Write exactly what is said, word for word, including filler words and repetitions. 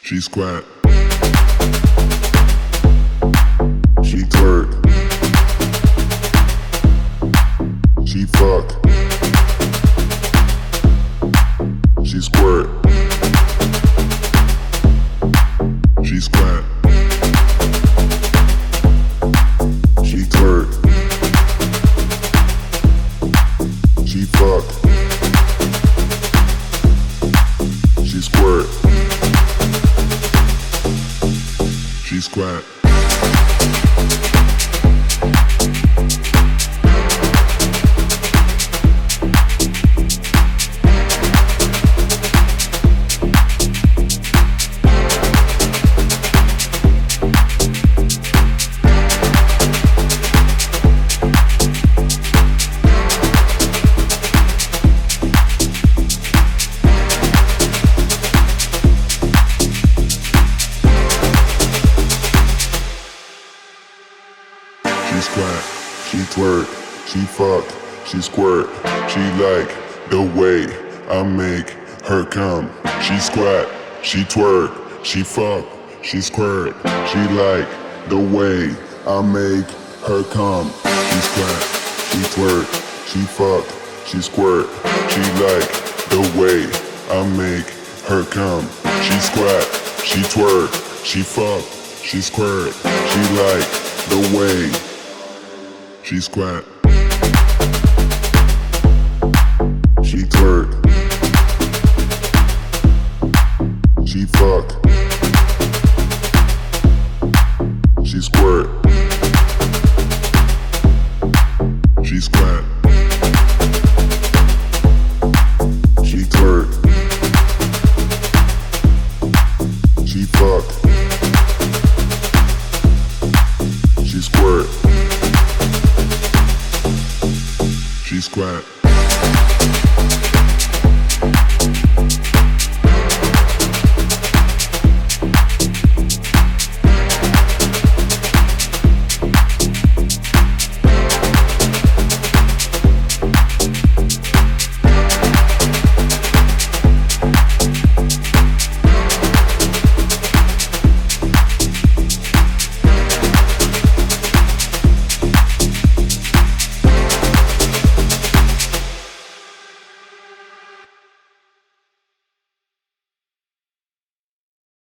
She squat. She twerk. She fuck. She squirt. She squat. She twerk. She fuck. She squirt. She squat. She squat, she twerk, she fuck, she squirt. She like the way I make her come. She squat, she twerk, she fuck, she squirt. She like the way I make her come. She squat, she twerk, she fuck, she squirt. She like the way I make her come. She squat, she twerk, she fuck, she squirt. She like the way. She squat. She twerk. She fuck. She squirt. She squat. She twerk. She fuck. She squirt. She squat.